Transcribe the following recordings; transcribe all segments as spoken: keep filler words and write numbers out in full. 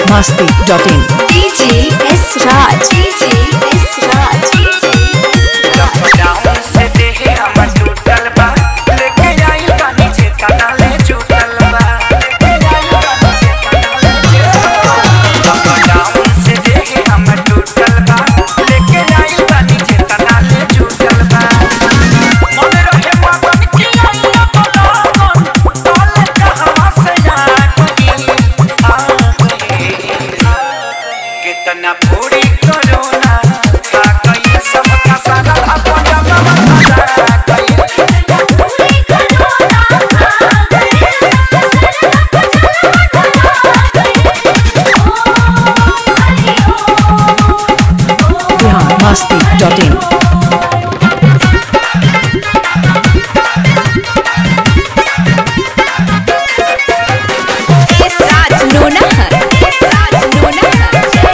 masti dot in. D J S Raj. D J S Raj. D J lockdown से देहे हमर टूटल बा लेके आई गानी जे कनाले जुटल बा लेके आई गानी जे कनाले जुटल बा लॉकडाउन से देहे हमर टूटल बा लेके आई गानी जे कनाले जुटल बा मन रहे मगन की आई लगन ताले कहां से आ गई आ गई कितना पूरी कोरोना खा गई सबका सारा masti dot in. S Raj Nonahar. S Raj Nonahar.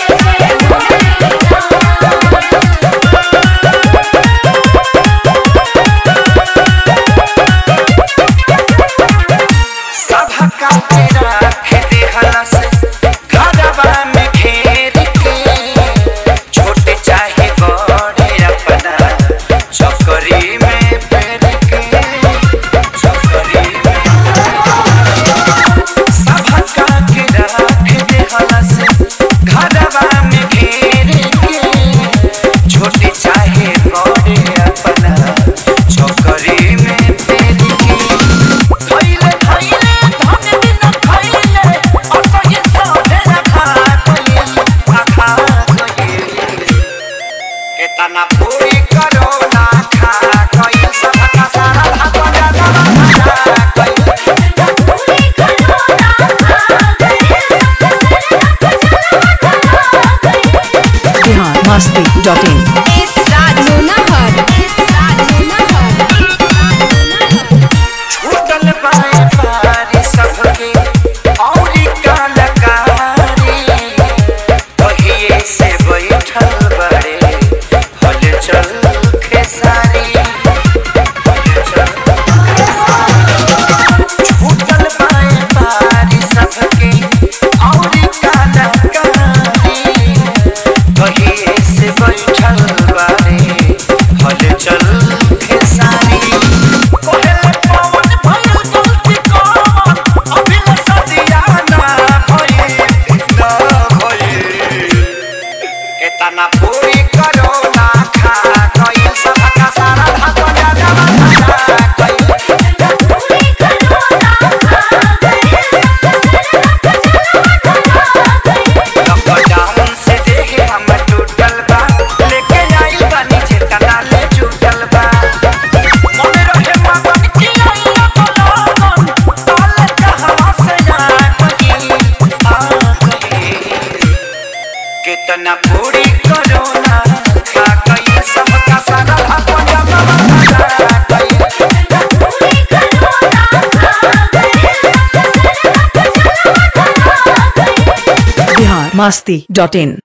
सबका तेरा खेते हलस घरवा में घेर के छोटे चाहे बड़े अपना चक्करी में पैर के चक्करी में सबका तेरा खेते हलस घरवा में घेर के छोटे चाहे बड़े अपना चक्करी में पैर के खइले खइले धन दिन खइले असही साधे रखा गइल खा गइल केतना पूरी कोरोना खा गइल सबका सारा भागना खा गइल पूरी कोरोना खा गई। masti dot in. S Raj Nonahar. S Raj Nonahar. छूटल बाए पारी सबके औरी कलाकारी कहिए से बैठल बड़े हल चल खेसारी हल चल छूटल बाए पारी सबके औरी कलाकारी कहिए से बैठल बड़े हल चल खेसारी कोहेले पवन भइल गलती कौन अभिल सदिया ना भइल ना भइल केतना पूरी कोरोना खा गइल सबका सारा भागना खा गइल पूरी कोरोना खा लॉकडाउन से देहे हमर टूटल बा लेके आई गानी जे कनाले जुटल बा मन रहे मगन की आई लगन ताले कहां से आ गई आ गई कितना पूरी कोरोना खा गई सबका सारा भागना खा गई पूरी कोरोना खा गई। masti dot in.